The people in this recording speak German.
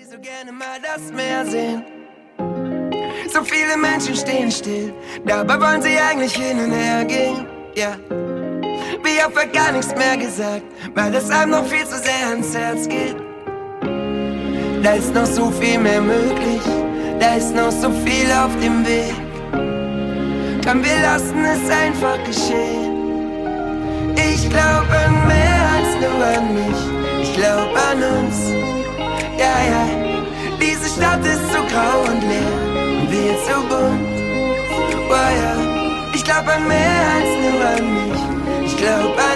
so gerne mal das Meer sehen. So viele Menschen stehen still, dabei wollen sie eigentlich hin und her gehen. Ja, wie oft wird gar nichts mehr gesagt, weil es einem noch viel zu sehr ans Herz geht. Da ist noch so viel mehr möglich, da ist noch so viel auf dem Weg. Komm, wir lassen es einfach geschehen. Ich glaub an mehr als nur an mich, ich glaub an uns. Ja, ja, diese Stadt ist so grau und leer und wir so bunt. Oh ja, ich glaub an mehr als nur an mich, ich glaub an